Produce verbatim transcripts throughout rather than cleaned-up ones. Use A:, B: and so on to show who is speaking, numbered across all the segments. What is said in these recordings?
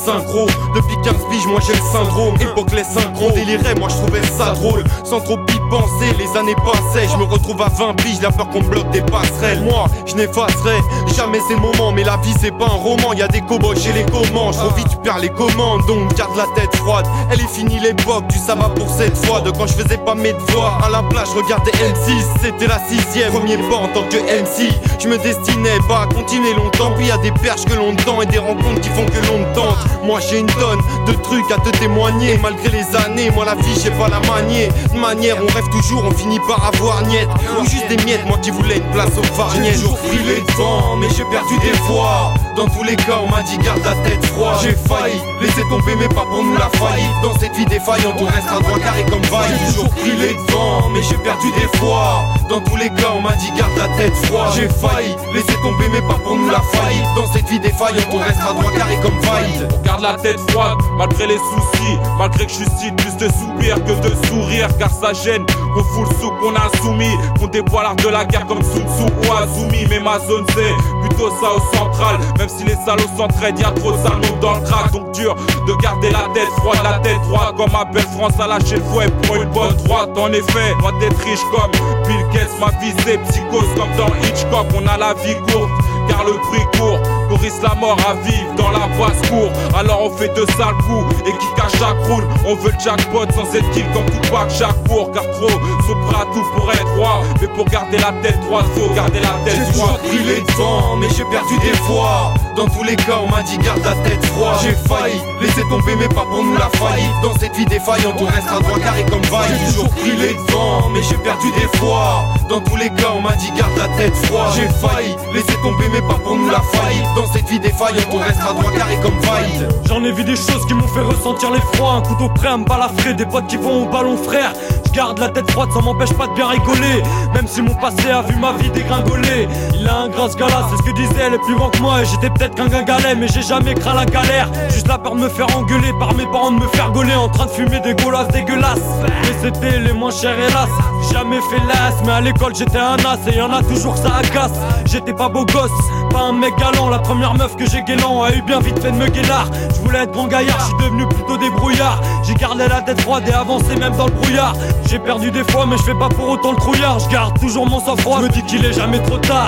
A: synchro. Depuis quinze piges, moi j'ai le syndrome. Époque les synchros, délirait, moi je trouvais ça drôle. Sans trop y penser, les années passaient. Je me retrouve à vingt piges, la peur qu'on bloque des passerelles. Moi, je n'effacerai jamais ces moments. Mais la vie c'est pas un roman, y a des cow-boys chez les commandes. Trop vite tu perds les commandes, donc garde la tête froide. Elle est finie l'époque, du ça va pour cette fois. De quand je faisais pas mes devoirs, à la plage regardais M six. C'était la sixième, premier pas en tant que M C. Je me destinais pas à continuer longtemps. Puis y a des perches que l'on tend et des rencontres qui font que l'on tente. Moi j'ai une tonne de trucs à te témoigner. Malgré les années, moi la vie j'ai pas la manier. De manière, on rêve toujours, on finit par avoir niette. Ou juste des miettes, moi qui voulais une place aux farniettes. J'ai toujours pris les devants, mais j'ai perdu des fois. Dans tous les cas, on m'a dit garde la tête froide. J'ai failli laisser tomber, mais pas pour nous la faillite. Dans cette vie défaillante, on restera droit carré comme vaille. J'ai toujours pris les devants, mais j'ai perdu des fois. Dans tous les cas, on m'a dit garde la tête froide. J'ai failli laisser tomber, mais pas pour nous la faillite. Dans cette vie défaillante, on restera droit carré comme vaille.
B: On garde la tête froide, malgré les soucis. Malgré que je suscite plus de soupirs que de sourires. Car ça gêne qu'on fout le sou qu'on a soumis. Qu'on dévoile l'art de la guerre comme Sun Tzu ou Azumi. Mais ma zone c'est plutôt ça au central. Même si les salauds s'entraident, y'a trop de salauds dans le crack. Donc dur de garder la tête froide, la tête droite. Comme ma belle France à lâcher le fouet pour une bonne droite. En effet, loin d'être riche comme Bill Gates, ma vie c'est psychose comme dans Hitchcock. On a la vie courte, car le prix court. Qu'on risque la mort à vivre dans la basse-cour. Alors on fait deux sales coups et qui cache chaque roule. On veut le jackpot sans être kill comme tout pack chaque cours. Car trop sont prêts à tout pour être roi. Mais pour garder la tête droite, faut garder la tête
A: J'ai toujours
B: droite.
A: pris les devants, mais j'ai perdu des fois. Dans tous les cas, on m'a dit garde la tête froide. J'ai failli laisser tomber, mais pas pour nous la faillite. Dans cette vie défaillante, on restera droit carré comme vaille. J'ai toujours pris les devants, mais j'ai perdu des fois. Dans tous les cas, on m'a dit garde la tête froide. J'ai failli laisser tomber, mais pas pour nous la faillite. Dans cette vie défaillante, on restera droit carré comme vaille.
C: J'en ai vu des choses qui m'ont fait ressentir les froids. Un couteau prêt à me balafrer, des potes qui vont au ballon frère. Je garde la tête froide, ça m'empêche pas de bien rigoler. Même si mon passé a vu ma vie dégringoler. Il a un gras ce gars-là, c'est ce que disaient les plus grands que moi. Et j'étais peut-être qu'un guingalet, mais j'ai jamais craint la galère. Juste la peur de me faire engueuler par mes parents, de me faire gauler. En train de fumer des golasses dégueulasses. Mais c'était les moins chers hélas. Jamais fait l'as, mais à l'école j'étais un as. Et y'en a toujours que ça agace. J'étais pas beau gosse, pas un mec galant. La première meuf que j'ai guélant a eu bien vite fait de me guélard. Je voulais être grand gaillard, je suis devenu plutôt débrouillard. J'ai gardé la tête froide et avancé même dans le brouillard. J'ai perdu des fois mais je fais pas pour autant le trouillard. Je garde toujours mon sang-froid, je me dis qu'il est jamais trop tard.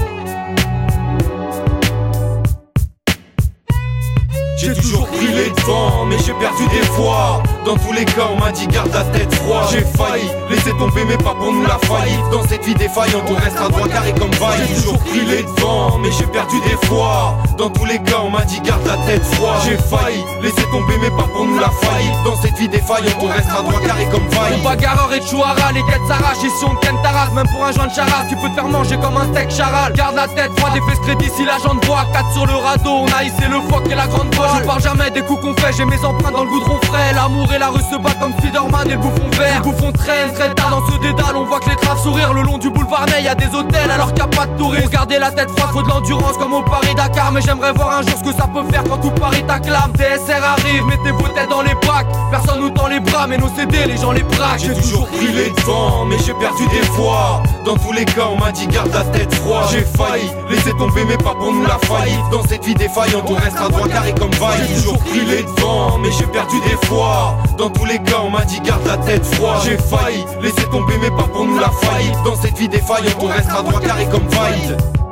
A: J'ai toujours pris les devants, mais j'ai perdu des fois. Dans tous les cas, on m'a dit garde la tête froide. J'ai failli laisser tomber, mais pas pour nous la faillite. Dans cette vie défaillante, on restera droit carré comme vaille. J'ai toujours pris les devants, mais j'ai perdu des fois. Dans tous les cas, on m'a dit garde la tête froide. J'ai failli laisser tomber, mais pas pour nous la faillite. Dans cette vie défaillante, on restera droit carré comme vaille.
D: Mon bagarreur et Chouara, les quêtes s'arrachent. Et si on te ken ta race, même pour un joint de charas, tu peux te faire manger comme un steak charal. Garde la tête froide et fais ce crédit si l'agent te voit. quatre sur le radeau, on a hissé le foc et la grande voile. Je parle jamais des coups qu'on fait, j'ai mes empreintes dans le goudron frais. L'amour et la rue se battent comme Spiderman et le bouffon vert. Le bouffon traîne très tard dans ce dédale. On voit que les traves sourire le long du boulevard Ney. Y'a des hôtels alors qu'il y a pas de touristes. Pour garder la tête froide, faut de l'endurance comme au Paris-Dakar. Mais j'aimerais voir un jour ce que ça peut faire quand tout Paris t'acclame. T S R arrive, mettez vos têtes dans les bacs. Personne nous tend les bras, mais nos C D, les gens les braquent.
A: J'ai toujours pris les devants, mais j'ai perdu des fois. Dans tous les cas, on m'a dit garde la tête froide. J'ai failli laisser tomber, mais pas pour nous la faillite. Dans cette vie défaillante, on restera droit carré comme vaille. J'ai toujours pris les devants, mais j'ai perdu des fois. Dans tous les cas, on m'a dit garde la tête froide. J'ai failli laisser tomber, mais pas pour nous la faillite. Dans cette vie défaillante, on restera droit carré comme vaille.